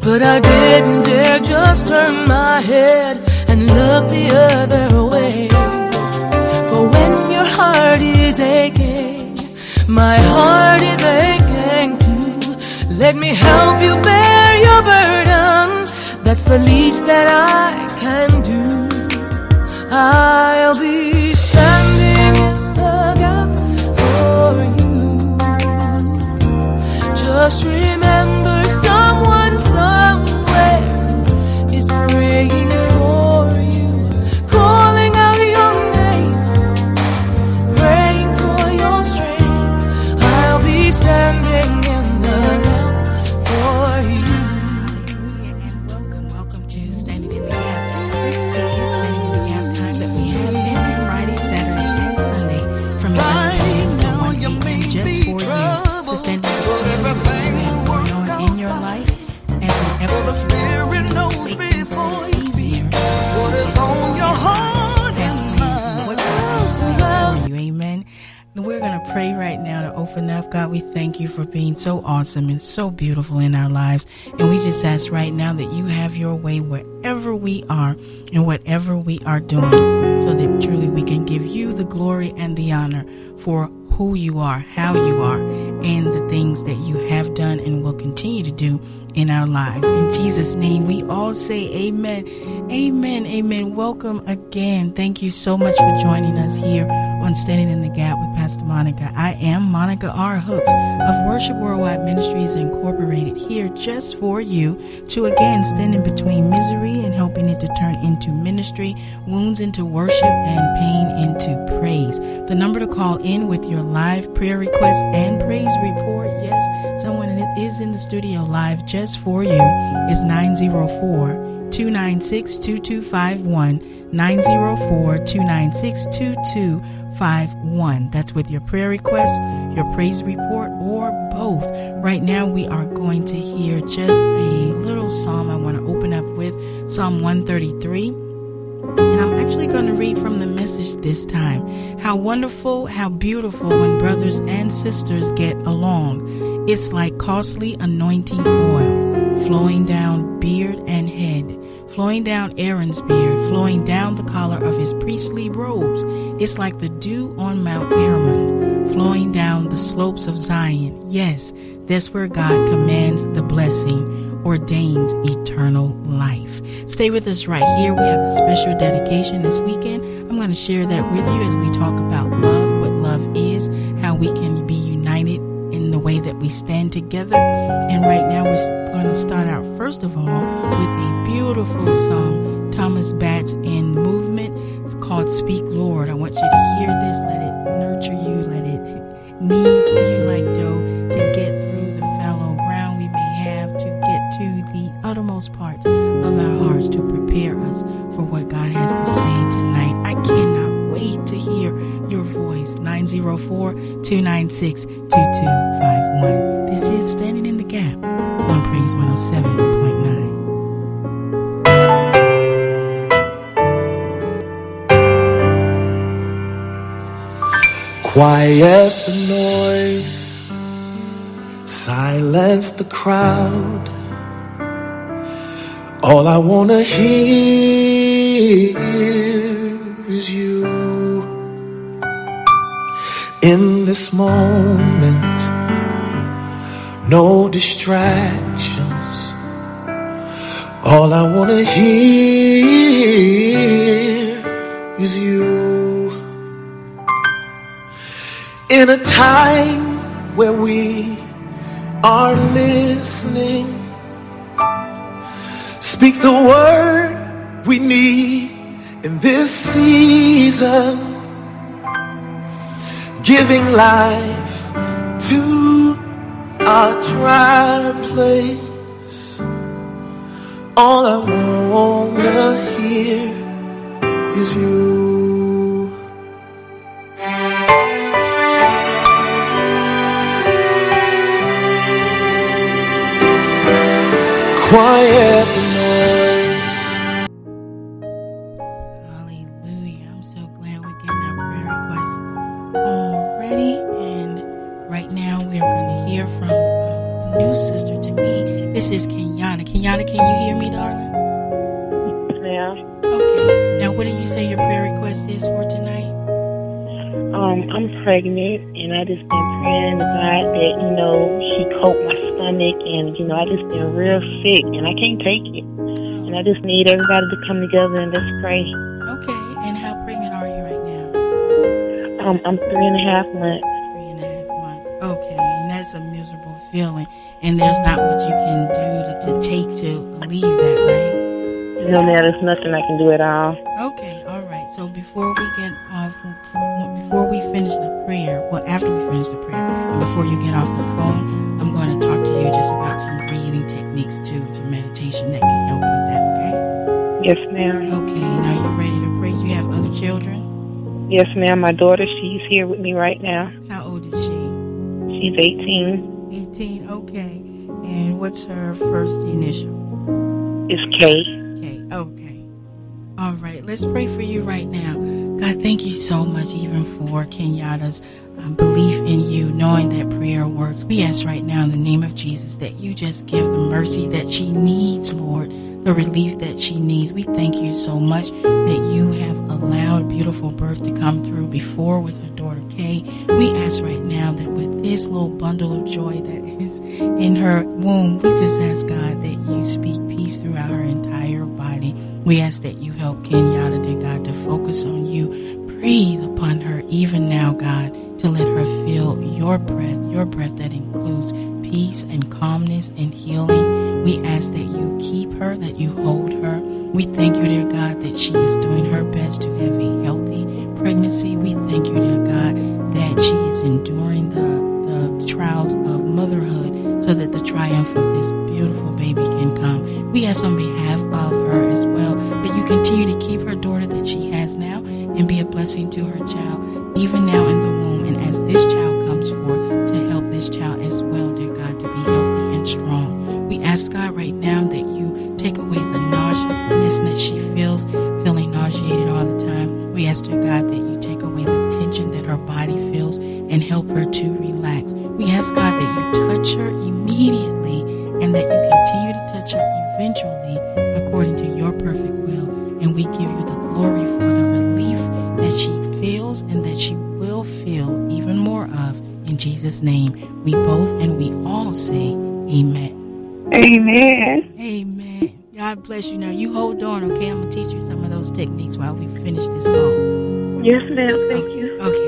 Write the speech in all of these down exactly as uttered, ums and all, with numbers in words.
but I didn't dare just turn my head and look the other way. For when your heart is aching, my heart is aching too. Let me help you bear your burden. That's the least that I can do. I'll be standing in the gap for you. Just remember, someone somewhere is praying for you, calling out your name, praying for your strength. I'll be standing in the gap for you. Hallelujah, and welcome, welcome to Standing in the Gap. This is Standing in the Gap time that we have every Friday, Saturday, and Sunday from eleven a.m. to one a.m. just for you to stand in the gap going on in your life and whatever the Spirit knows before you speak. What is on your heart and mind? What God is for you, amen. We're going to pray right now to open up. God, we thank you for being so awesome and so beautiful in our lives. And we just ask right now that you have your way wherever we are and whatever we are doing, so that truly we can give you the glory and the honor for who you are, how you are, and the things that you have done and will continue to do in our lives. In Jesus' name, we all say amen. Amen. Amen. Welcome again. Thank you so much for joining us here on Standing in the Gap with Pastor Monica. I am Monica R. Hooks of Worship Worldwide Ministries Incorporated, here just for you to again stand in between misery and helping it to turn into ministry, wounds into worship, and pain into praise. The number to call in with your live prayer request and praise report, yes, someone is in the studio live just for you, is nine zero four, two nine six, two two five one, nine zero four, two nine six, two two five one. That's with your prayer request, your praise report, or both. Right now we are going to hear just a little psalm I want to open up with, Psalm one thirty-three. And I'm actually going to read from the Message this time. How wonderful, how beautiful when brothers and sisters get along. It's like costly anointing oil flowing down beard and head, flowing down Aaron's beard, flowing down the collar of his priestly robes. It's like the dew on Mount Hermon, flowing down the slopes of Zion. Yes, that's where God commands the blessing, ordains eternal life. Stay with us right here. We have a special dedication this weekend. I'm going to share that with you as we talk about love, what love is, how we can be united in the way that we stand together. And right now we're going to start out first of all with a beautiful song, Thomas Batts and Movement. It's called Speak Lord. I want you to hear this. Let it nurture you. Let it knead you like dough to get through the fallow ground we may have, to get to the uttermost parts of our hearts, to prepare us for what God has to say tonight. I cannot wait to hear your voice. nine zero four, two nine six, two two five one. This is Standing in the Gap on Praise one oh seven point nine. Quiet the noise, silence the crowd. All I wanna hear is you. In this moment, no distractions. All I wanna hear is you. In a time where we are listening, speak the word we need in this season, giving life to our dry place. All I wanna hear is you. Quiet the noise. Hallelujah. I'm so glad we're getting our prayer requests already. And right now we're going to hear from a new sister to me. This this is Kenyatta. Kenyatta, can you hear me, darling? Yes, ma'am. Okay. Now, what do you say your prayer request is for tonight? Um, I'm pregnant, and I just been praying to God that, you know, He coat my stomach, and, you know, I just been real sick, and I can't take it. And I just need everybody to come together and let's pray. Okay. And how pregnant are you right now? Um, I'm three and a half months. Three and a half months. Okay. And that's a miserable feeling. And there's not much you can do to, to take to alleviate that, right? No, man, there's nothing I can do at all. Okay, all right. So before we get off, before we finish the prayer, well, after we finish the prayer, and before you get off the phone, I'm going to talk to you just about some breathing techniques too, some meditation that can help with that, okay? Yes, ma'am. Okay, now you're ready to pray. Do you have other children? Yes, ma'am. My daughter, she's here with me right now. How old is she? She's eighteen. eighteen, okay. And what's her first initial? It's K. Okay, okay. All right, let's pray for you right now. God, thank you so much even for Kenyatta's um, belief in you, knowing that prayer works. We ask right now in the name of Jesus that you just give the mercy that she needs, Lord, the relief that she needs. We thank you so much that you have allowed beautiful birth to come through before with her daughter Kay. We ask right now that with this little bundle of joy that is in her womb, we just ask God that you speak peace throughout her entire body. We ask that you help Kenyatta, dear God, to focus on you. Breathe upon her even now, God, to let her feel your breath, your breath that includes peace and calmness and healing. We ask that you keep her, that you hold her. We thank you, dear God, that she is doing her best to have a healthy pregnancy. We thank you, dear God, that she is enduring the, the trials of motherhood so that the triumph of this beautiful baby can come. We ask on behalf of her as well that you continue to keep her daughter that she has now and be a blessing to her child, even now in the womb. And as this child comes forth, to help this child as well, dear God, to be healthy and strong. We ask God right now that you take away the nauseousness that she feels, feeling nauseated all the time. We ask, dear God, that you take away the tension that her body feels and help her to relax. We ask, God, that you touch her immediately and that you continue to touch her eventually according to your perfect will. And we give you the glory for the relief that she feels and that she will feel even more of. In Jesus' name, we both and we all say amen. Amen. Amen. God bless you. Now, you hold on, okay? I'm going to teach you some of those techniques while we finish this song. Yes, ma'am. Thank you. Okay.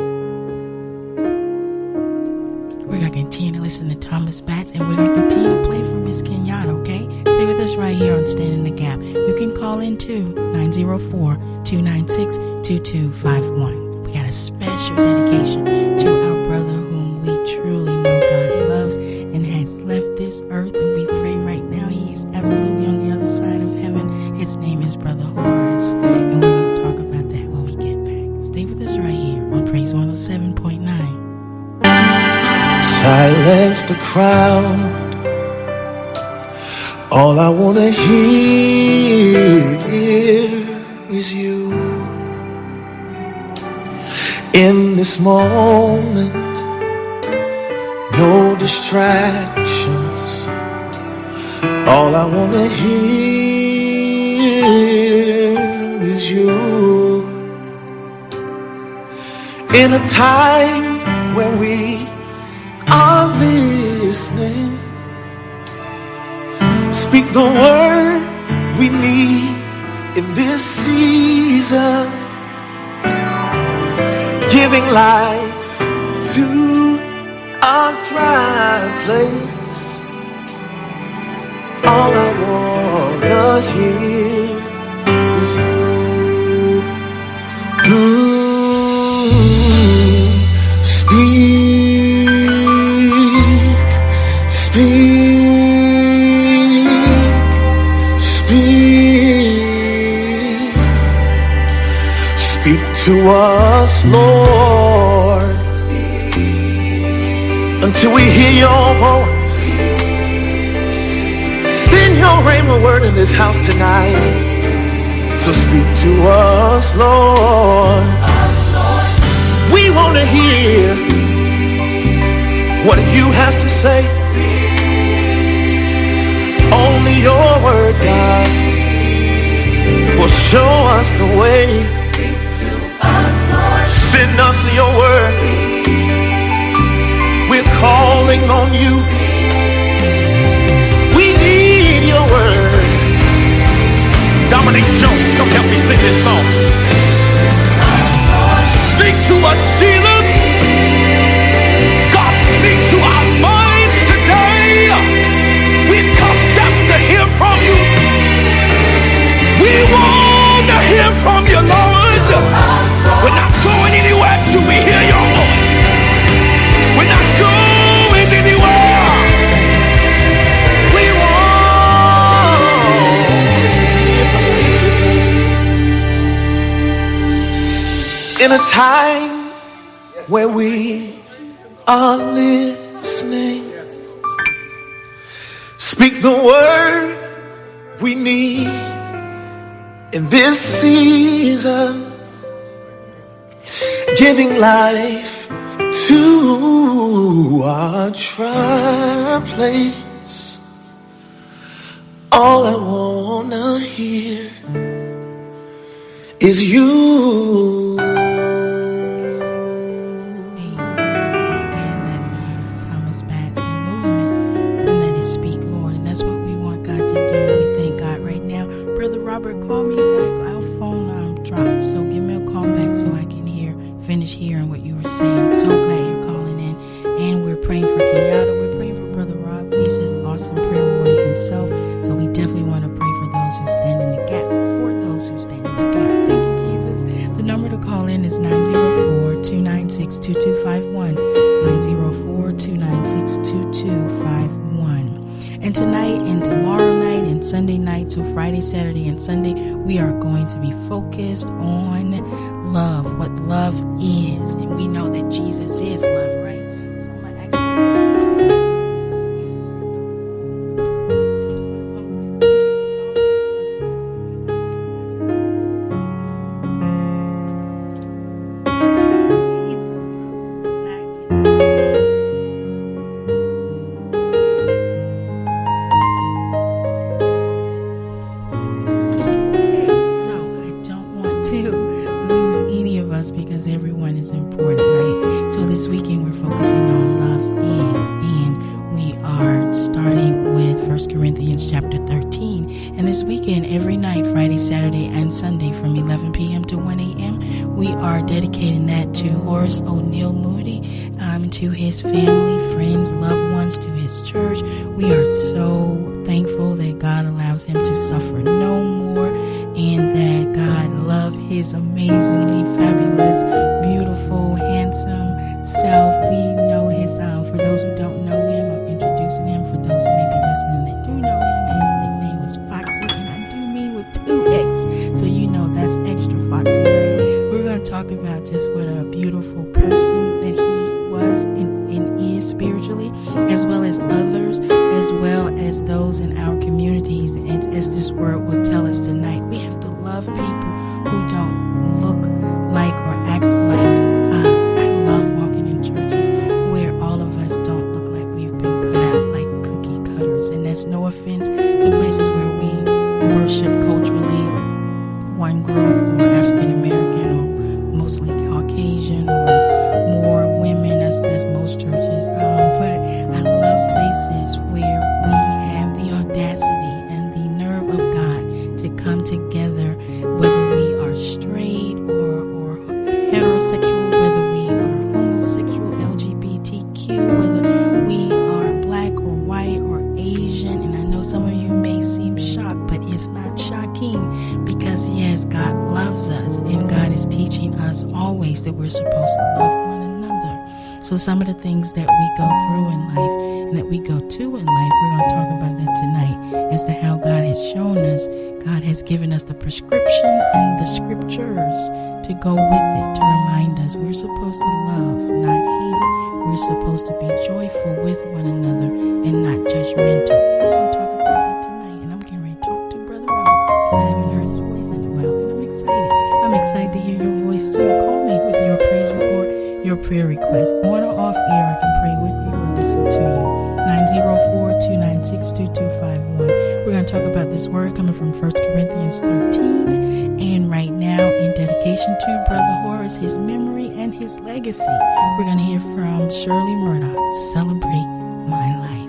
We're going to continue to listen to Thomas Batts, and we're going to continue to play for Miss Kenyatta, okay? Stay with us right here on Stand in the Gap. You can call in too, nine oh four, two nine six, two two five one. We got a special dedication to our brother whom we truly know God loves and has left this earth, and we pray right now he is absolutely on the other side of heaven. His name is Brother Horace, and we're going to talk about that when we get back. Stay with us right here on Praise one oh seven point nine. Silence the crowd. All I want to hear is you. In this moment, no distractions. All I want to hear is you. In a time where we are listening, speak the word we need in this season, giving life to a dry place. All I wanna hear is you. Mm, speak, speak, speak. Speak to us, Lord, until we hear your voice. Send your rhema word in this house tonight. So speak to us, Lord. We want to hear what you have to say. Oh, show us the way. Send us your word. We're calling on you. We need your word. Dominic Jones, come help me sing this song. Speak to us, Jesus. God, speak to our minds today. We've come just to hear from you. We want to hear from you, Lord. We're not going anywhere till we hear your voice. We're not going anywhere. We want. In a time where we are listening, speak the word we need in this season, giving life to our trial place. All I wanna hear is you. Robert, call me back. Our phone um, dropped, so give me a call back so I can hear, finish hearing what you were saying. So glad you're calling in. And we're praying for Kenyatta. We're praying for Brother Rob. He's just awesome prayer warrior himself. So we definitely want to pray for those who stand in the gap. For those who stand in the gap. Thank you, Jesus. The number to call in is nine zero four, two nine six, two two five one. nine zero four, two nine six, two two five one. And tonight and tomorrow night and Sunday night, so Friday, Saturday, and Sunday, we are going to be focused on love, what love is. And we know that Jesus is love, right? So I'm gonna because everyone is important, right? So this weekend we're focusing on love is, and we are starting with First Corinthians chapter thirteen. And this weekend, every night, Friday, Saturday, and Sunday from eleven p.m. to one a.m., we are dedicating that to Horace O'Neill Moody, um, to his family, friends, loved ones, to his church. We are so thankful that God allows him to suffer no more, and that God loved his amazingly fabulous, beautiful, handsome self. We know his, um, for those who don't know him, I'm introducing him. For those who may be listening that do know him, his nickname was Foxy, and I do mean with two X, so you know that's extra Foxy, right? We're going to talk about just what a beautiful person that he was and, and is spiritually, as well as others, as well as those in our communities. And as this word will tell us tonight, we have to love people who don't look like or act like us. I love walking in churches where all of us don't look like we've been cut out like cookie cutters. And that's no offense to places where we worship culturally one group, or African American, or mostly Caucasian, or more women. That's, that's most churches. Um, but I love places where we have the audacity and the nerve of God to come together, whether we are straight or, or heterosexual, whether we are homosexual, L G B T Q, whether we are black or white or Asian. And I know some of you may seem shocked, but it's not shocking, because yes, God loves us, and God is teaching us always that we're supposed to love one another. So some of the things that we go through in life and that we go to in life, we're going to talk about that tonight, as to how God has shown us, God has given us the prescription and the scriptures to go with it, to remind us we're supposed to love, not hate. We're supposed to be joyful with one another and not judgmental. We're going to talk about that tonight, and I'm getting ready to talk to Brother Rob, because I haven't heard his voice in a while, and I'm excited. I'm excited to hear your voice too. Call me with your praise report, your prayer request. On or off air, I can pray with you or listen to you. nine zero four, two nine six, two two five one. We're going to talk about the this word coming from First Corinthians thirteen. And right now, in dedication to Brother Horace, his memory and his legacy, we're going to hear from Shirley Murdoch, Celebrate My Life.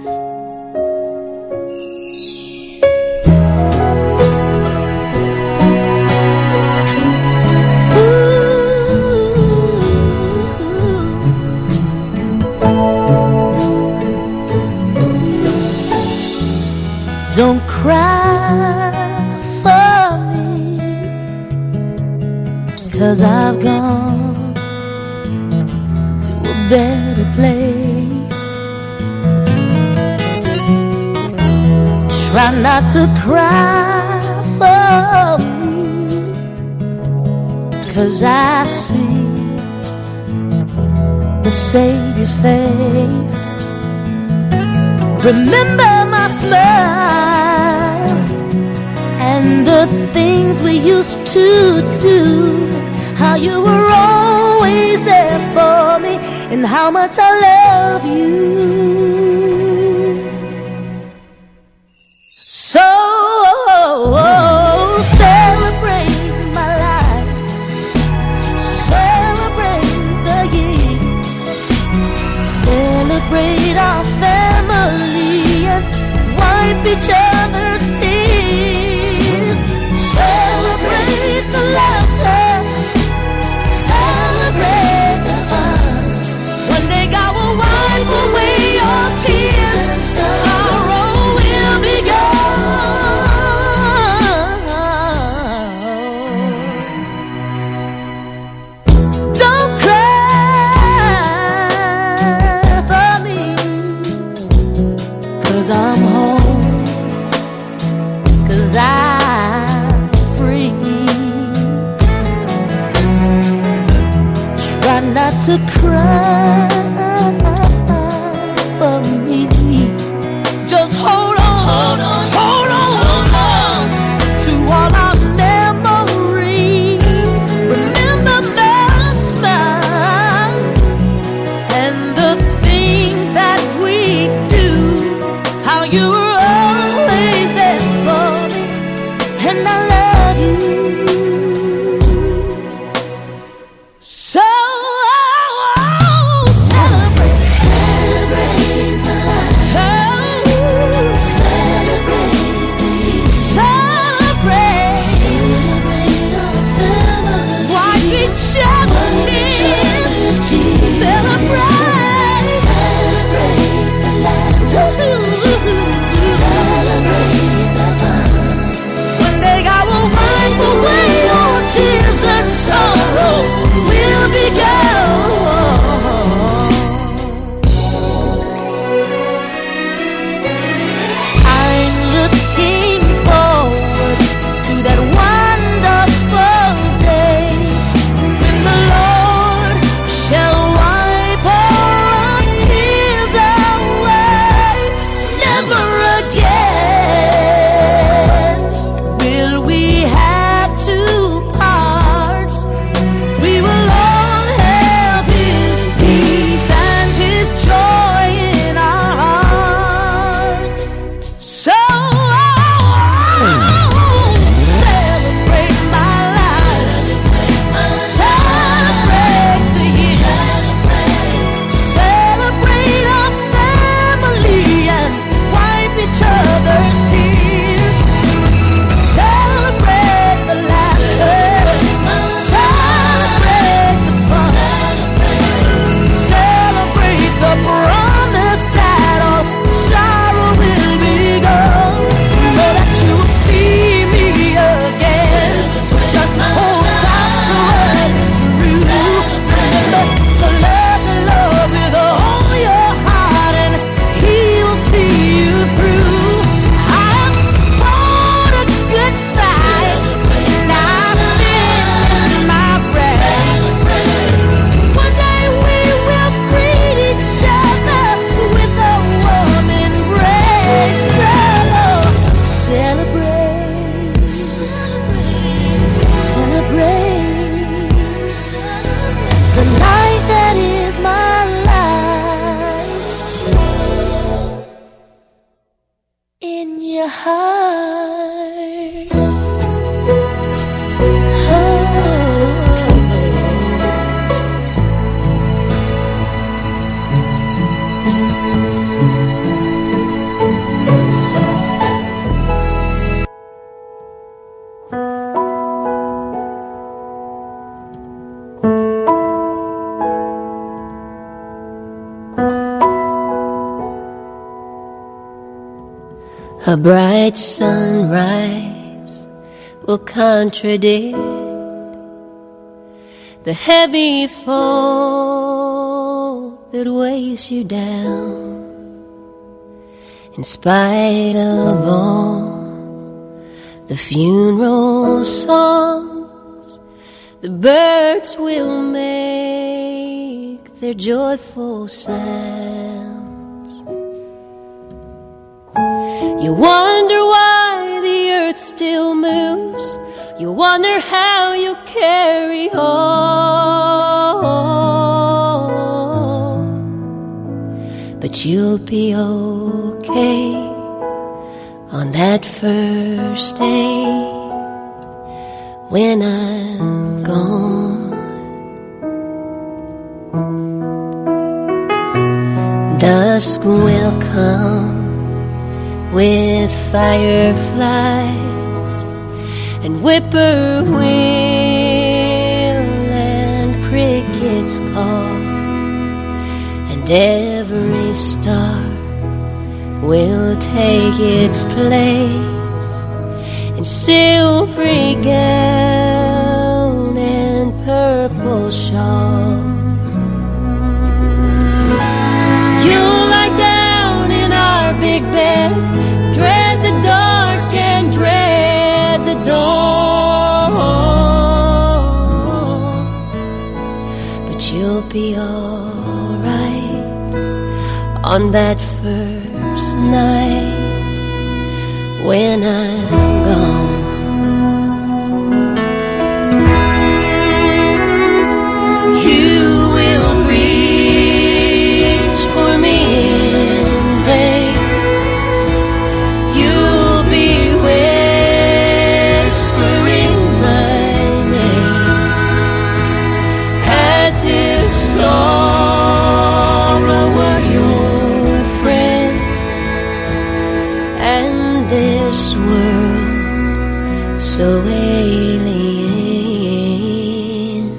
Don't cry for me, 'cause I've gone to a better place. Try not to cry for me, 'cause I see the Savior's face. Remember my smile and the things we used to do, how you were always there for me, and how much I love you. So celebrate my life, celebrate the years, celebrate our family and wipe each other's tears. Celebrate the laughter, celebrate the fun. One day God will wipe away your tears, sorrow will be gone. Don't cry for me, 'cause I'm home, 'cause I'm free. Try not to cry for me. Just hold on, hold on, hold on, hold on to all our memories. Remember my smile and the things that we do, how you were always there for me, and I love you. So celebrate heart. Oh. A bright sunrise will contradict the heavy fog that weighs you down. In spite of all the funeral songs, the birds will make their joyful sounds. You wonder why the earth still moves. You wonder how you carry on. But you'll be okay on that first day when I'm gone. Dusk will come with fireflies and whippoorwill and crickets call, and every star will take its place in silvery gown and purple shawl. You'll lie down in our big bed, dread the dark and dread the dawn, but you'll be alright on that first night when I'm gone. You will reach for me in vain. You'll be whispering my name as if sorrow were your friend, and this world so alien.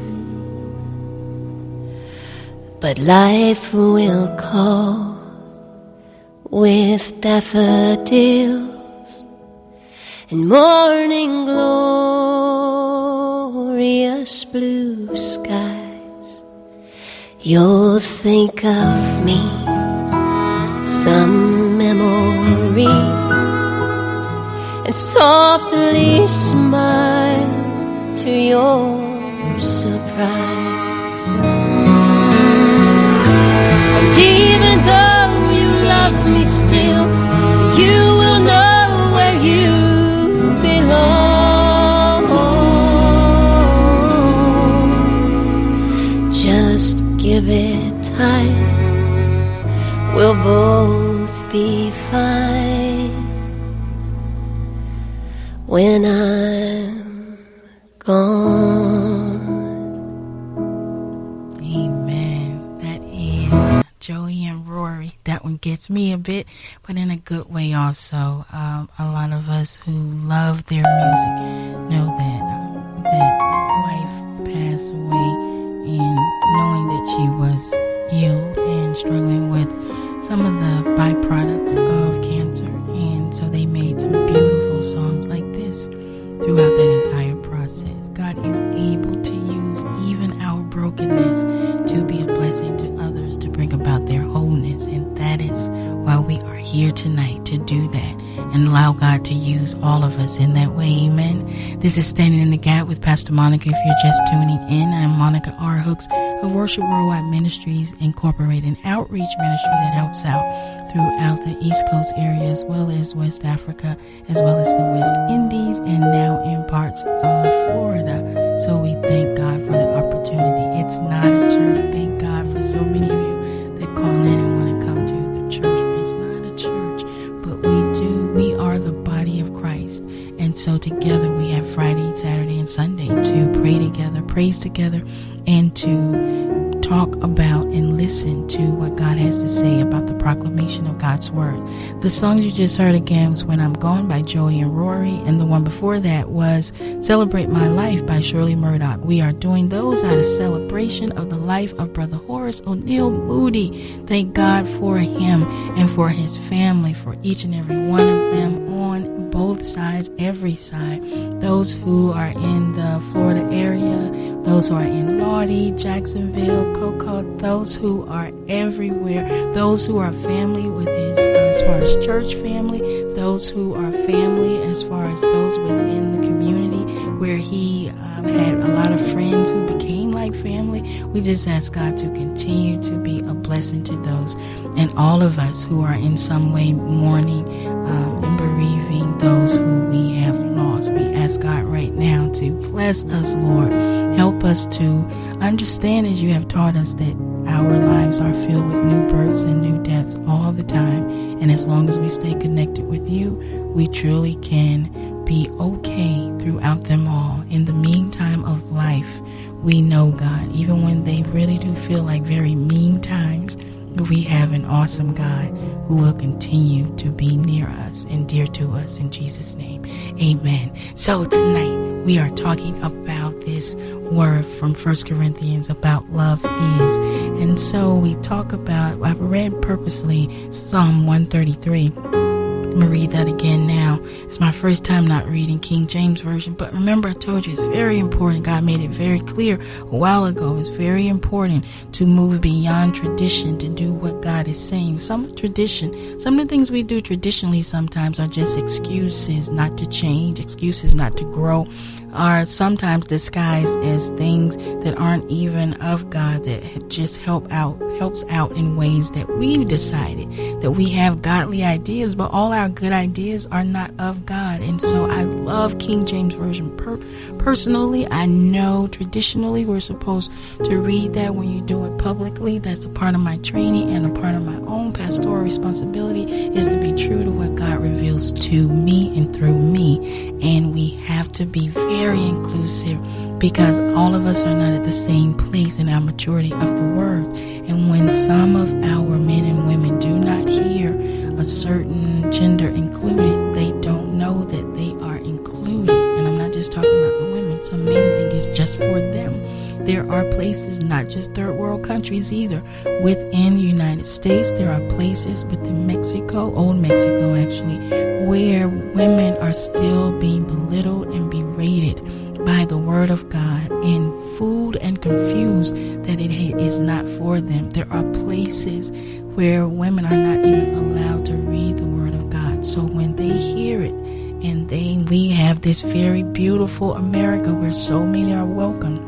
But life will call with daffodils and morning glorious blue skies. You'll think of me, some memory, and softly smile to your surprise. And even though you love me still, you will know where you belong. Just give it time, we'll both be fine when I'm gone. Amen. That is Joey and Rory. That one gets me a bit, but in a good way also. Um, a lot of us who love their music know that um, that wife passed away, and knowing that she was ill and struggling with some of the byproducts of cancer, and so they made some beautiful songs like this throughout that entire process. God is able to use even our brokenness to be a blessing to others, to bring about their wholeness, and that is why we are here tonight, to do that and allow God to use all of us in that way. Amen. This is Standing in the Gap with Pastor Monica. If you're just tuning in, I'm Monica R. Hooks of Worship Worldwide Ministries Incorporated, an outreach ministry that helps out throughout the East Coast area, as well as West Africa, as well as the West Indies, and now in parts of Florida. So we thank God for the opportunity. It's not a church. Thank God for so many of you that call in and want to come to the church. It's not a church, but we do. We are the body so together we have Friday, Saturday, and Sunday to pray together, praise together, and to talk about and listen to what God has to say about the proclamation of God's word. The song you just heard again was When I'm Gone by Joey and Rory, and the one before that was Celebrate My Life by Shirley Murdoch. We are doing those out of celebration of the life of Brother Horace O'Neal Moody. Thank God for him and for his family, for each and every one of them on both sides, every side. Those who are in the Florida area, those who are in Lodi, Jacksonville, Cocoa, those who are everywhere, those who are family with his, uh, as far as church family, those who are family as far as those within the community where he um, had a lot of friends who became like family. We just ask God to continue to be a blessing to those, and all of us who are in some way mourning um, and bereaving those who we have lost. We ask God right now to bless us, Lord. Help us to understand, as you have taught us, that our lives are filled with new births and new deaths all the time. And as long as we stay connected with you, we truly can be okay throughout them all. In the meantime of life, we know, God, even when they really do feel like very mean times, we have an awesome God who will continue to be near us and dear to us. In Jesus' name, amen. So tonight we are talking about this word from First Corinthians about love is. And so we talk about, I've read purposely Psalm one thirty-three. I'm going to read that again now. It's my first time not reading King James Version, but remember I told you it's very important. God made it very clear a while ago. It's very important to move beyond tradition, to do what God is saying. Some tradition, some of the things we do traditionally sometimes are just excuses not to change, excuses not to grow, are sometimes disguised as things that aren't even of God, that just help out, helps out in ways that we've decided that we have godly ideas, but all our good ideas are not of God. And so I love King James Version per- personally. I know traditionally we're supposed to read that when you do it publicly. That's a part of my training and a part of my own pastoral responsibility, is to be true to what God reveals to me and through me. And we have to be very very inclusive, because all of us are not at the same place in our maturity of the word. And when some of our men and women do not hear a certain gender included, they don't know that they are included. And I'm not just talking about the women. Some men think it's just for them. There are places, not just third world countries either, within the United States. There are places within Mexico, old Mexico actually, where women are still being belittled and berated by the word of God and fooled and confused that it is not for them. There are places where women are not even allowed to read the word of God. So when they hear it, and they, we have this very beautiful America where so many are welcome.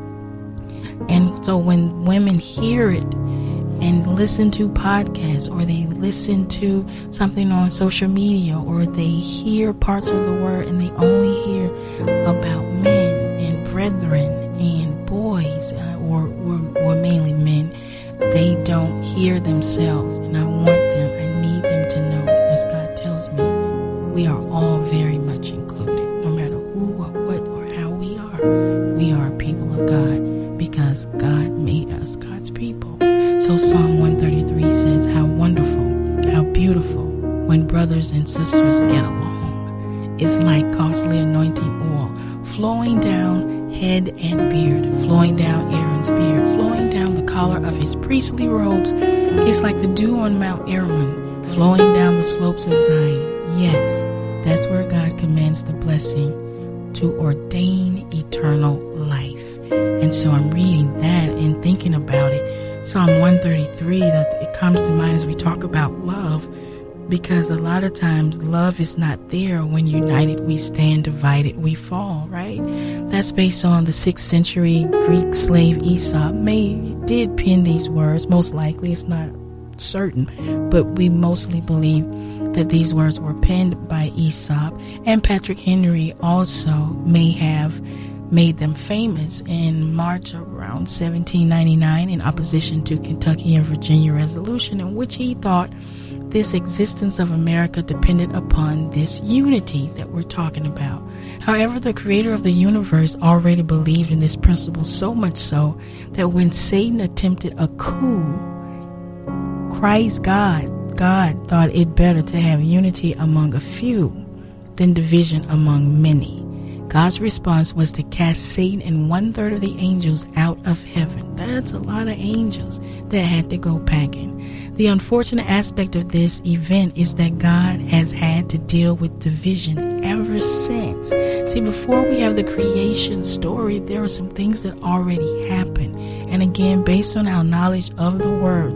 And so when women hear it and listen to podcasts, or they listen to something on social media, or they hear parts of the word and they only hear about men and brethren and boys, uh, or, or, or mainly men, they don't hear themselves. And I want them, I need them to know, as God tells me, we are all very much included, no matter who or what or how we are. We are people of God, because God made us God's people. So Psalm one thirty-three says, how wonderful, how beautiful when brothers and sisters get along. It's like costly anointing oil flowing down head and beard, flowing down Aaron's beard, flowing down the collar of his priestly robes. It's like the dew on Mount Hermon, flowing down the slopes of Zion. Yes, that's where God commands the blessing to ordain eternal life. And so I'm reading that and thinking about it. Psalm one thirty-three, that it comes to mind as we talk about love, because a lot of times love is not there. When united we stand, divided we fall, right? That's based on the sixth century Greek slave Aesop. May did pen these words, most likely, it's not certain, but we mostly believe that these words were penned by Aesop, and Patrick Henry also may have made them famous in March around seventeen ninety-nine in opposition to Kentucky and Virginia resolution, in which he thought this existence of America depended upon this unity that we're talking about. However, the creator of the universe already believed in this principle, so much so that when Satan attempted a coup, Christ, God, God thought it better to have unity among a few than division among many. God's response was to cast Satan and one third of the angels out of heaven. That's a lot of angels that had to go packing. The unfortunate aspect of this event is that God has had to deal with division ever since. See, before we have the creation story, there are some things that already happened. And again, based on our knowledge of the word,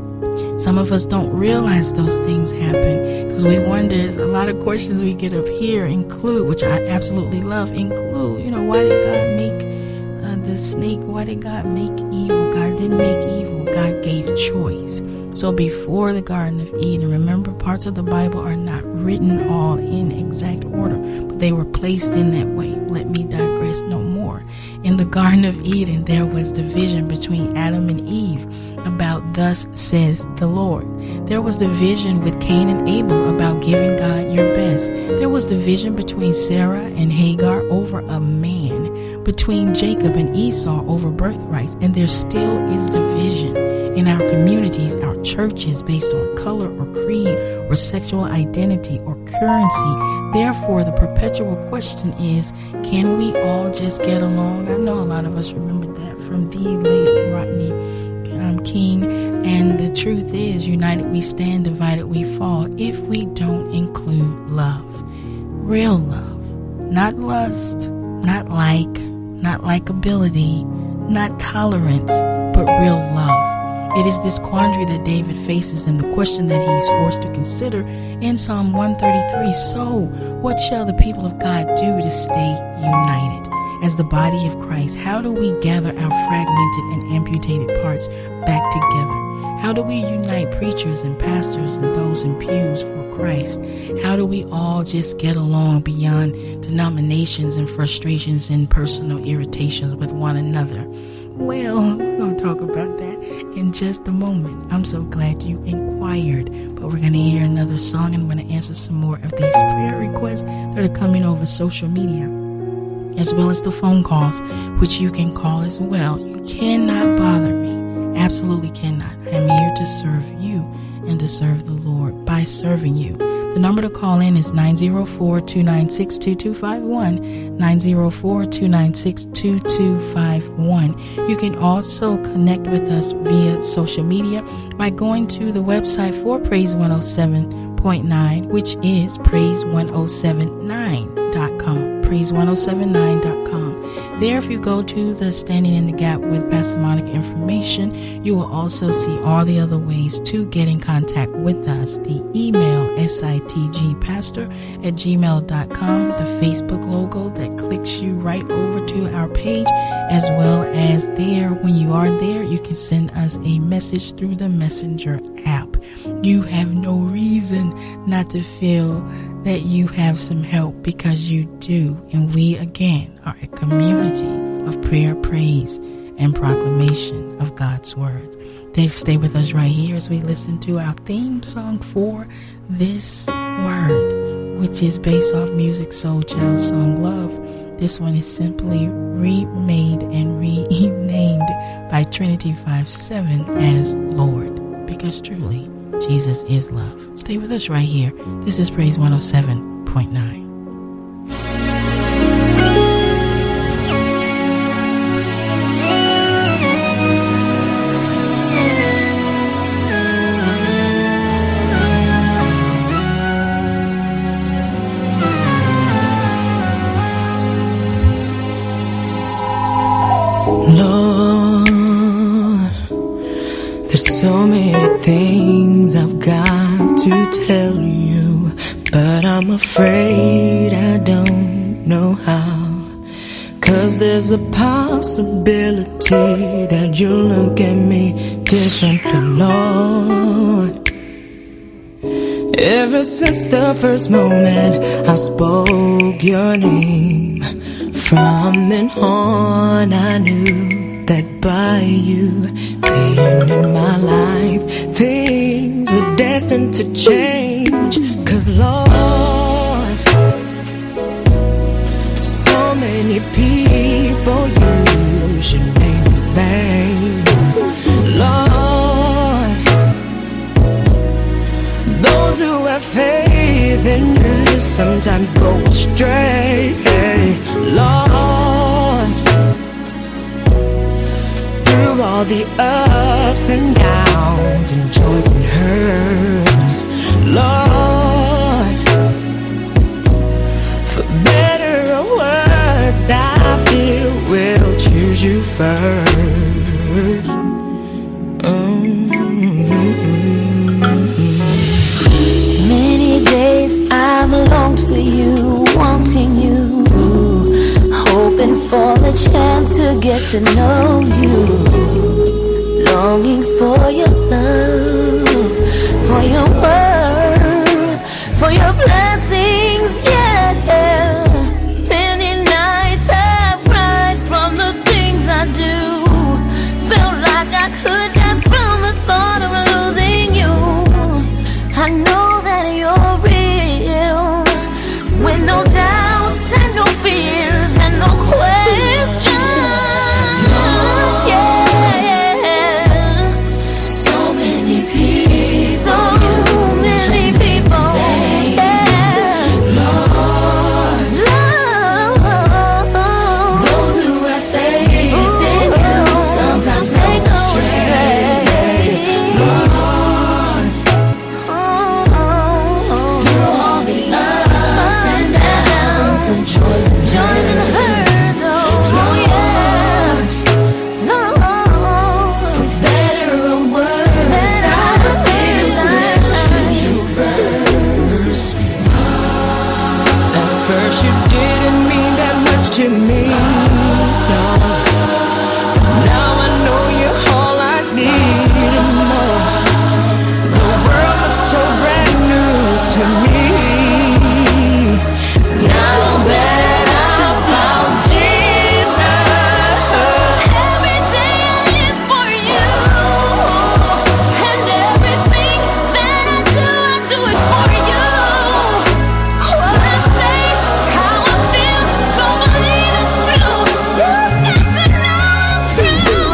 some of us don't realize those things happen because we wonder, a lot of questions we get up here include, which I absolutely love, include, you know, why did God make uh, the snake? Why did God make evil? God didn't make evil. God gave choice. So before the Garden of Eden, remember, parts of the Bible are not written all in exact order, but they were placed in that way. Let me digress no more. In the Garden of Eden, there was division between Adam and Eve about thus says the Lord. There was division with Cain and Abel about giving God your best. There was division between Sarah and Hagar over a man, between Jacob and Esau over birthrights, and there still is division in our communities, our churches, based on color or creed or sexual identity or currency. Therefore, the perpetual question is, can we all just get along? I know a lot of us remember that from the late Rodney um, King. And the truth is, united we stand, divided we fall, if we don't include love. Real love. Not lust, not like, not likability, not tolerance, but real love. It is this quandary that David faces and the question that he is forced to consider in Psalm one thirty-three. So, what shall the people of God do to stay united? As the body of Christ, how do we gather our fragmented and amputated parts back together? How do we unite preachers and pastors and those in pews for Christ? How do we all just get along beyond denominations and frustrations and personal irritations with one another? Well, we're going to talk about that in just a moment. I'm so glad you inquired. But we're going to hear another song, and I'm going to answer some more of these prayer requests that are coming over social media, as well as the phone calls, which you can call as well. You cannot bother me. Absolutely cannot. I'm here to serve you and to serve the Lord by serving you. The number to call in is nine zero four, two nine six, two two five one, nine zero four, two nine six, two two five one. You can also connect with us via social media by going to the website for Praise one oh seven point nine, which is praise one oh seven nine dot com. praise one oh seven nine dot com. There, if you go to the Standing in the Gap with Pastor Monica information, you will also see all the other ways to get in contact with us. The email, sitgpastor at gmail dot com, the Facebook logo that clicks you right over to our page, as well as there, when you are there, you can send us a message through the Messenger app. You have no reason not to feel that you have some help, because you do. And we, again, are a community of prayer, praise, and proclamation of God's word. They stay with us right here as we listen to our theme song for this word, which is based off Musiq Soulchild's song Love. This one is simply remade and renamed by Trinity five seven as Lord, because truly, Jesus is love. Stay with us right here. This is Praise one oh seven point nine. Lord, there's so many things I've got to tell you, but I'm afraid I don't know how. 'Cause there's a possibility that you'll look at me differently, Lord. Ever since the first moment I spoke your name, from then on I knew that by you being in my life, things things were destined to change. 'Cause Lord, so many people use your name in vain. Lord, those who have faith in you sometimes go astray. Lord, through all the ups and downs and joys and hurts, Lord, for better or worse, I still will choose you first. Mm-hmm. Many days I've longed for you, wanting you, hoping for the chance to get to know you, longing for your love, for your word, for your blessings, yeah. Many nights I've cried from the things I do, felt like I could die from the thought of losing you. I know that you're real, with no doubts and no fears and no questions, yeah. So many people, so many people, yeah. Lord, Lord, those who have faith in you sometimes they go astray. Lord, through all the ups and downs and joys and joys and hurts, oh yeah, Lord, for better or worse, I still will choose you first. At first you didn't mean that much to me, no. Now I know you're all I need and more. The world looks so brand new to me. Now that I've found Jesus, Every day I live for you, and everything that I do, I do it for you. What I say, how I feel, so believe it's true. You got to know I'm true.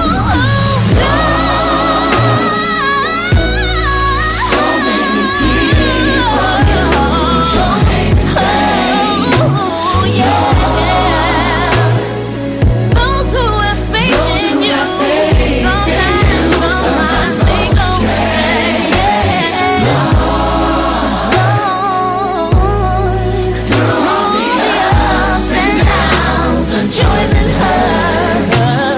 So many people use your name in vain. Oh, yeah. Those who have faith in you, sometimes, sometimes they go astray. Lord, through all the ups and downs and joys and hurts,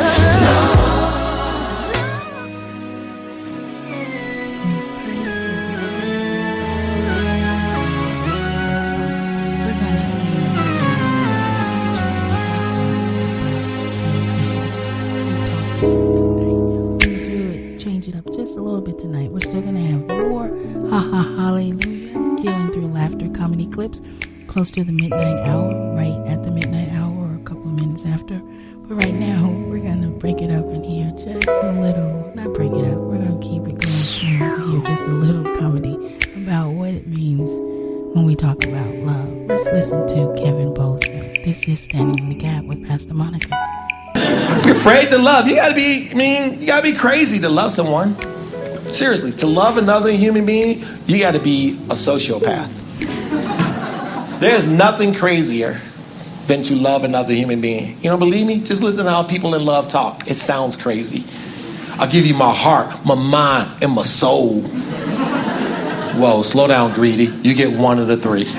Change it up just a little bit tonight. We're still gonna have more ha ha hallelujah, healing through laughter comedy clips close to the midnight hour, right at the midnight hour or a couple of minutes after. But right now we're gonna break it up in here just a little. Not break it up, we're gonna keep it going smooth here, just a little comedy about what it means when we talk about love. Let's listen to Kevin Bozeman. This is Standing in the Gap with Pastor Monica. You're afraid to love. You gotta be, I mean, you gotta be crazy to love someone. Seriously, to love another human being, you gotta be a sociopath. There's nothing crazier than to love another human being. You don't believe me? Just listen to how people in love talk. It sounds crazy. I'll give you my heart, my mind, and my soul. Whoa, slow down, greedy. You get one of the three.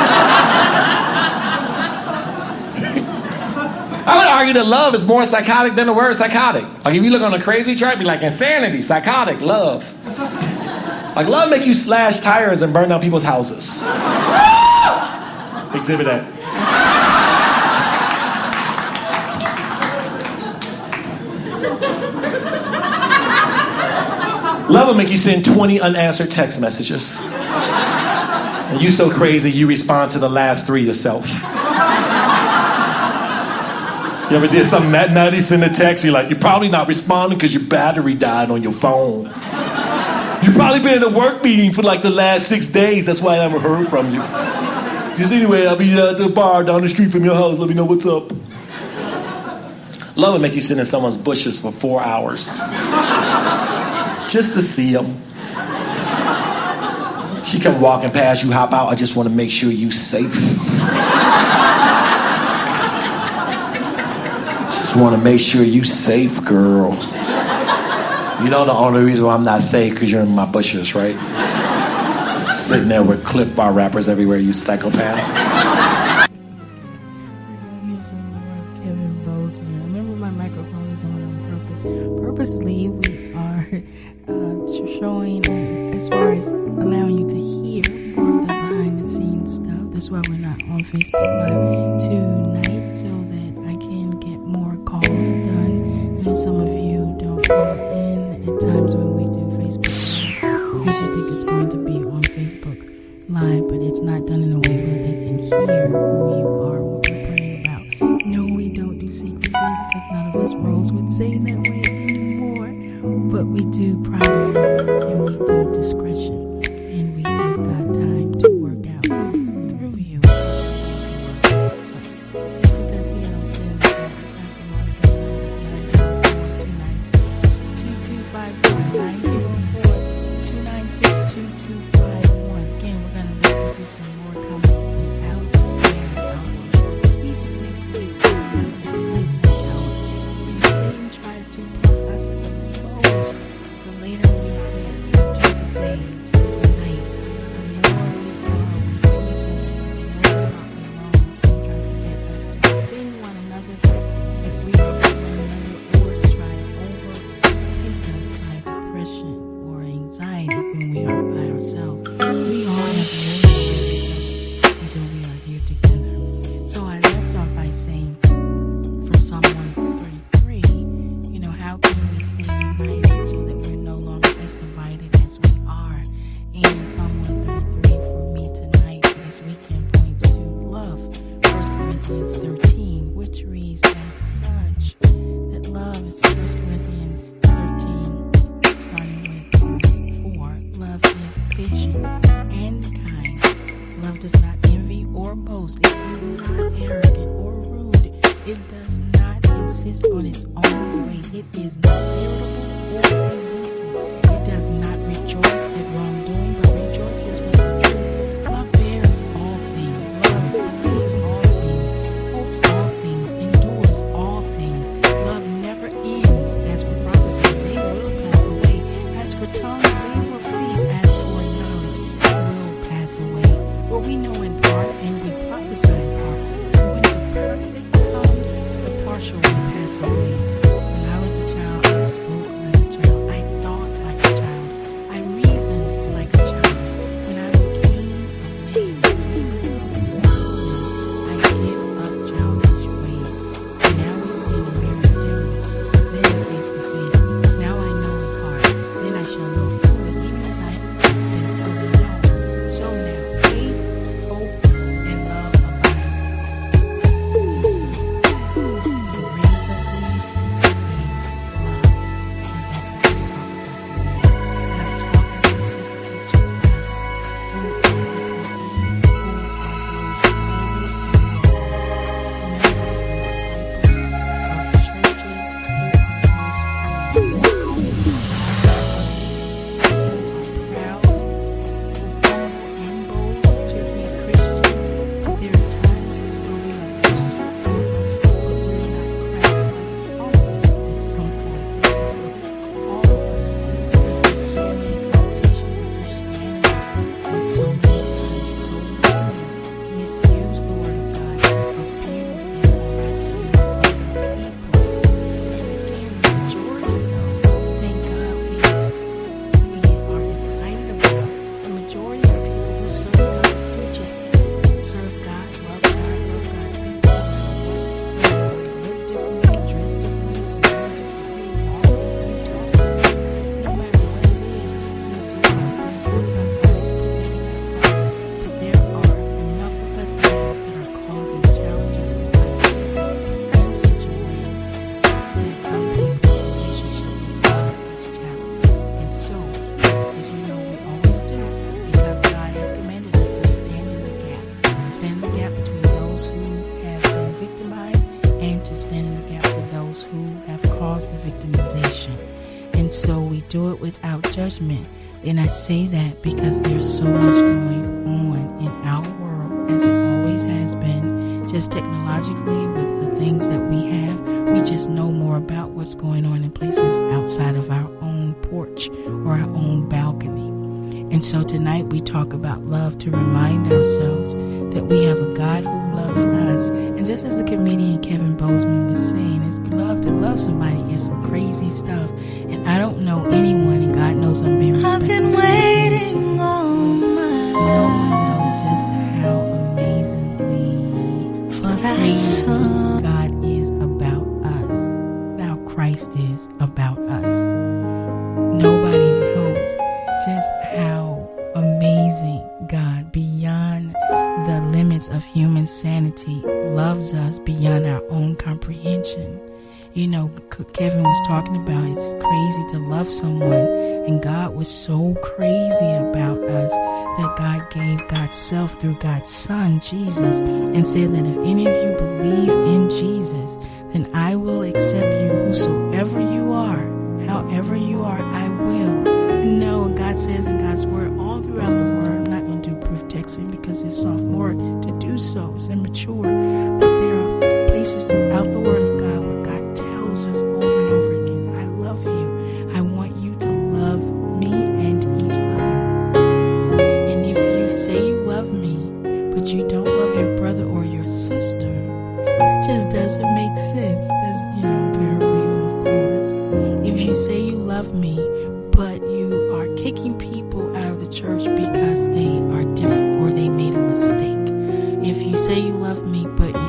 I would argue that love is more psychotic than the word psychotic. Like if you look on a crazy chart, be like insanity, psychotic, love. Like love make you slash tires and burn down people's houses. Exhibit that. Love will make you send twenty unanswered text messages. And you so crazy, you respond to the last three yourself. You ever did something that nutty, send a text, you're like, you're probably not responding because your battery died on your phone. You've probably been in a work meeting for like the last six days. That's why I haven't heard from you. Just anyway, I'll be at the bar down the street from your house. Let me know what's up. Love would make you sit in someone's bushes for four hours. Just to see them. She come walking past you, hop out. I just want to make sure you safe. Just want to make sure you safe, girl. You know the only reason why I'm not safe because you're in my bushes, right? Sitting there with Cliff Bar rappers everywhere, you psychopath. Here's some more Kevin Bozeman. Remember, my microphone is on on purpose. Purposely, we are uh, showing, as far as allowing you to hear more of the behind-the-scenes stuff. That's why we're not on Facebook Live tonight, so that I can get more calls done. I know some of you don't call in at times when we do Facebook Live because you think it's going to be on Facebook Live, but it's not done in a way where they can hear who you are, what we're praying about. No, we don't do secrecy because none of us roles would say that way anymore, but we do privacy and we do discretion, and we give God time to work out through you. So stay with us here on Stay with God. Pastor Monica Jones, nine zero four, two nine six, two two five one, nine zero four, two nine six, two two five one. Again, we're going to listen to some more coming out there. I'll strategically place it out in the midnight hour. When Satan tries to put us the most, the later we get into the day, into the night, the more we are with people, the more we're not alone. Satan tries to get us to defend one another if we are with one another, or to try to overtake us by depression or anxiety when we are by ourselves. We all have to learn to love each other until we are here together. So I left off by saying, from Psalm one thirty-three, you know, how can we stay united so that we're no longer as divided as we are? And Psalm one thirty-three for me tonight, this weekend, points to love. First Corinthians thirteen, which reads as such, that love is First Corinthians thirteen, starting with verse four. Love is patient and kind. Love does not envy or boast. It is not arrogant or rude. It does not insist on its own way. It is not irritable or resentful. It does not rejoice at wrongdoing, but rejoices with the truth. Love bears all things. Love believes all things, hopes all things, endures all things. Love never ends. As for prophecy, they will pass away. As for tongues, they will cease. As for knowledge, it will pass away. For we know in part, and we prophesy in part. And when the perfect comes, the partial will pass away. When I was a child, I spoke like a child. I thought like a child. I reasoned like a child. When I became a man, I give up childish ways. And now we see in a mirror dimly, then face to face. Now I know in part, then I shall know fully, even as I have been fully known. So now, faith, hope, and love abide. The greatest of these so we do it without judgment. And I say that because there's so much going on in our world, as it always has been, just technologically with the things that we have. We just know more about what's going on in places outside of our own porch or our own balcony. And so tonight we talk about love to remind ourselves that we have a God who loves us. And just as the comedian Kevin Bozeman was saying, is love to love somebody is some crazy stuff. And I don't know anyone, and God knows I'm being respectful. I've been waiting all my No one knows just how amazingly for that crazy song. God is about us. How Christ is about us. Nobody knows just how amazing God, beyond the limits of human sanity, loves us beyond our own comprehension. You know, Kevin was talking about it's crazy to love someone, and God was so crazy about us that God gave God's self through God's Son, Jesus, and said that if any of you believe in Jesus, then I will accept you whosoever you are, however you are, I will. And no, God says in God's word all throughout the word, I'm not going to do proof texting because it's sophomoric to do so, it's immature, but there are places throughout the word of God where God tells us over and over again, I love you. I want you to love me and each other. And if you say you love me, but you don't love your brother or your sister, that just doesn't make sense. That's, you know, paraphrasing, of course. If you say you love me, but you are kicking people out of the church because they are different or they made a mistake. If you say you love me, but you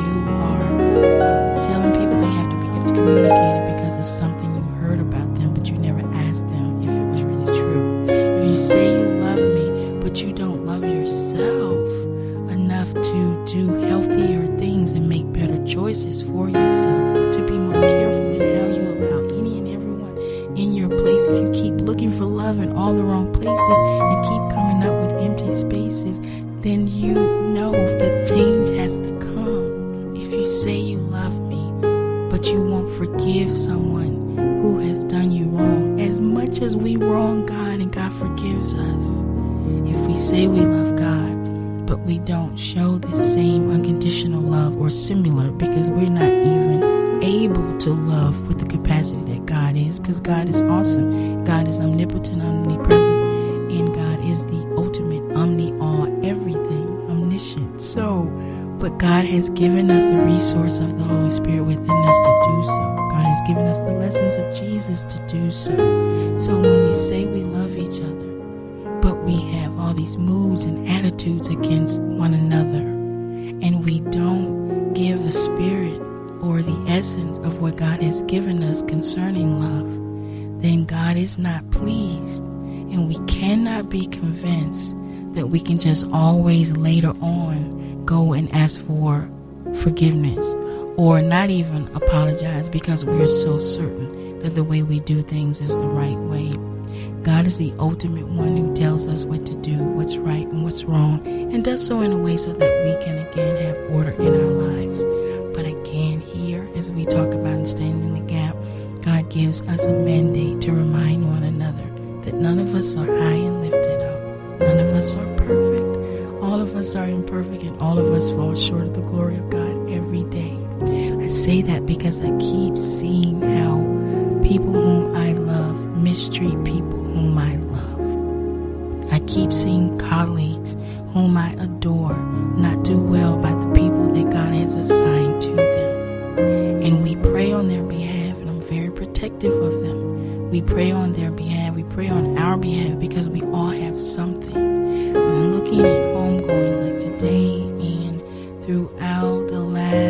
are uh, telling people they have to be excommunicated because of something you heard about them, but you never asked them if it was really true. If you say you love me, but you don't love yourself enough to do healthier things and make better choices for yourself, to be more careful in how you allow any and everyone in your place. If you keep looking for love in all the wrong places and keep coming up with empty spaces, then you know that change has to come. If you say you love me, but you won't forgive someone who has done you wrong, as much as we wrong God and God forgives us, if we say we love God, but we don't show the same unconditional love or similar, because we're not even able to love with the capacity that God is, because God is awesome. God is omnipotent, omnipresent, and God is the ultimate omni-all, everything, omniscient. So, but God has given us the resource of the Holy Spirit within us to do so. God has given us the lessons of Jesus to do so. So when we say we love each other, but we have all these moods and attitudes against one another, and we don't give the spirit or the essence of what God has given us concerning love, then God is not pleased, and we cannot be convinced that we can just always later on go and ask for forgiveness or not even apologize because we're so certain that the way we do things is the right way. God is the ultimate one who tells us what to do, what's right and what's wrong, and does so in a way so that we can again have order in our lives. But again, here, as we talk about and standing in the gap, God gives us a mandate to remind one another that none of us are high and lifted up. None of us are perfect. All of us are imperfect, and all of us fall short of the glory of God every day. I say that because I keep seeing how people whom I love mistreat people whom I love. I keep seeing colleagues whom I adore not do well by the people that God has assigned to them. And we pray on their behalf, and I'm very protective of them. We pray on their behalf, we pray on our behalf, because we all have something. And I'm looking at homegoings like today and throughout the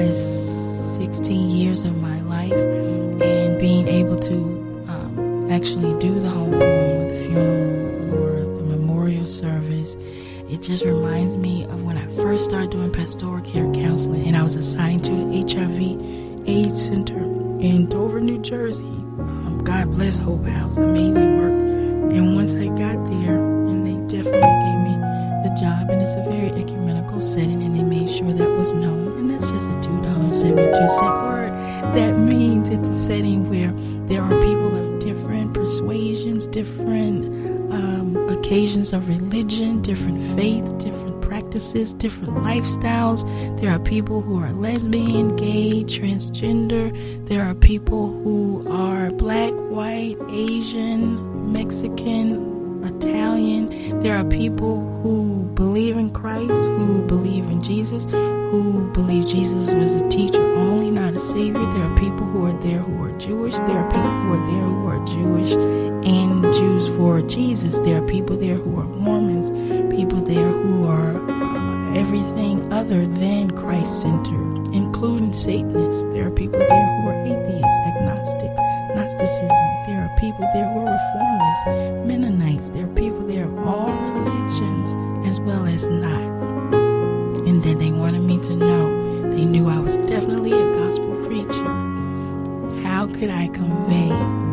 last sixteen years of my life, and being able to um, actually do the homegoing with the funeral or the memorial service. It just reminds me of when I first started doing pastoral care counseling, and I was assigned to an H I V AIDS center in Dover, New Jersey. Um, God bless Hope House, amazing work. And once I got there, and they definitely gave me the job, and it's a very ecumenical setting, and they made sure that was known. And that's just a two dollars and seventy-two cents word. That means it's a setting where There are people of different persuasions, different um, occasions of religion, different faiths, different practices, different lifestyles. There are people who are lesbian, gay, transgender. There are people who are black, white, Asian, Mexican, Italian. There are people who believe in Christ, who believe in Jesus, who believe Jesus was a teacher only, not a savior. There are people who are there who are Jewish. There are people who are there who are Jewish and Jews for Jesus. There are people there who are Mormons, people there who are uh, everything other than Christ-centered, including Satanists. There are people there who are atheists, agnostic, Gnosticism. There are people there who are reformists, Mennonites. There are people there of all religions as well as not. And then they wanted me to know, they knew I was definitely a gospel preacher. How could I convey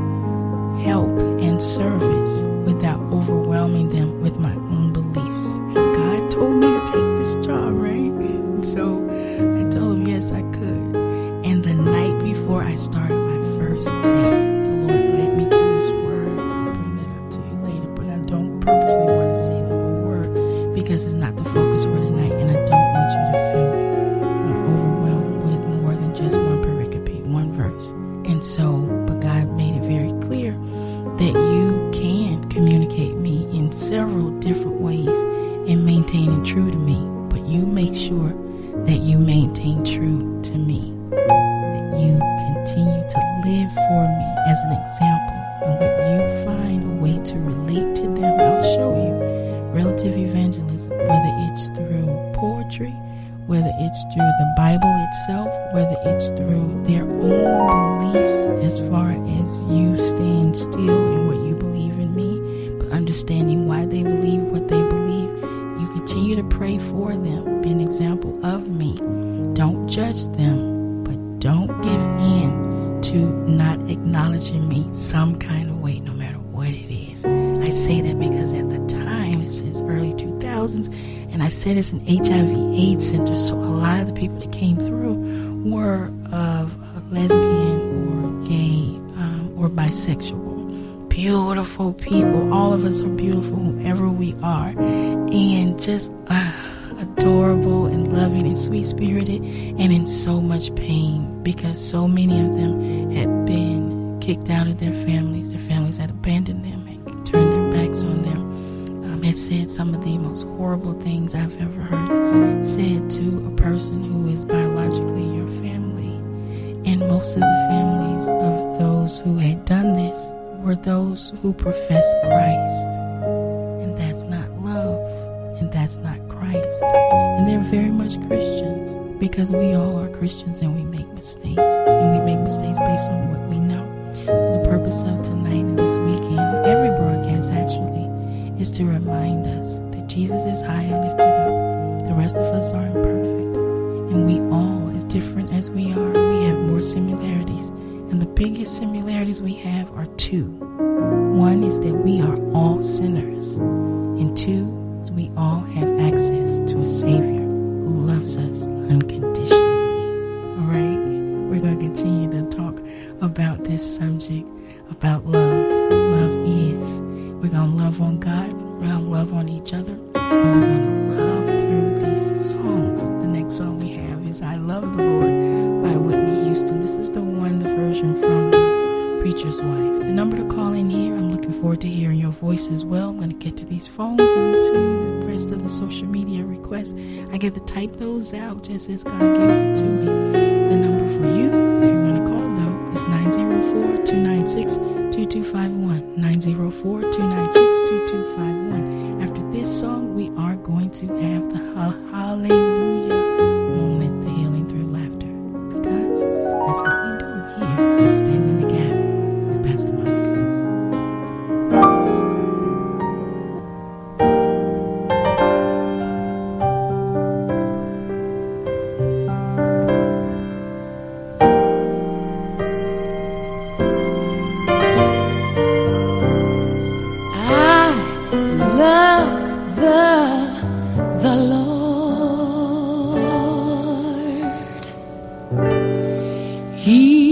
help and service without overwhelming them with my own beliefs? And God told me to take this job, right? And so I told him, yes, I could. And the night before I started my first day, the Lord led me to his word. I'll bring that up to you later, but I don't purposely want to say the whole word because it's not the focus for tonight, and I don't want you to feel uh, overwhelmed with more than just one pericope, one verse. And so, but God made it very clear that you can communicate me in several different ways in maintaining true to me, but you make sure that you maintain true to me, that you continue to live for me as an example, and when you find a way to relate to them, I'll show you relative evangelism, whether it's through poetry, whether it's through the Bible itself, whether it's through their own beliefs as far as you stand still in what you believe in me, but understanding why they believe what they believe. You continue to pray for them, be an example of me. Don't judge them, but don't give in to not acknowledging me some kind of way, no matter what it is. I say that because at the time, it's his early two thousands, and I said it's an H I V AIDS center, so a lot of the people that came through were of a lesbian or gay um, or bisexual. Beautiful people. All of us are beautiful, whomever we are, and just uh, adorable and loving and sweet-spirited, and in so much pain because so many of them had been kicked out of their families. Their families had abandoned them and turned their backs on them. Um, had said some of the most horrible things I've ever heard said to a person who is biologically your family. And most of the families of those who had done this were those who professed Christ. And that's not love. And that's not Christ. And they're very much Christians because we all are Christians and we make mistakes. And we make mistakes based on what we know. So the purpose of tonight and this weekend, every broadcast actually, is to remind us that Jesus is high and lifted up. The rest of us are imperfect. And we all, as different as we are, we have more similarities. And the biggest similarities we have are two. One is that we are all sinners. And two is we all have access to a Savior who loves us unconditionally. All right? We're going to continue to talk about this subject, about love. Love is. We're going to love on God. We're going to love on each other. And we're going to love through these songs. The next song we have is I Love the Lord by Whitney Houston. This is the one, the version from the Preacher's Wife. The number to call in here, I'm looking forward to hearing your voice as well. I'm going to get to these phones and to the rest of the social media requests. I get to type those out just as God gives it to me. The number for you, if you want to call though, is nine zero four, two nine six, two two five one. nine zero four, two nine six, two two five one. After this song, we are going to have the hallelujah moment, the healing through laughter. Because that's what we do here at Stand in the Gap with Pastor Monica. He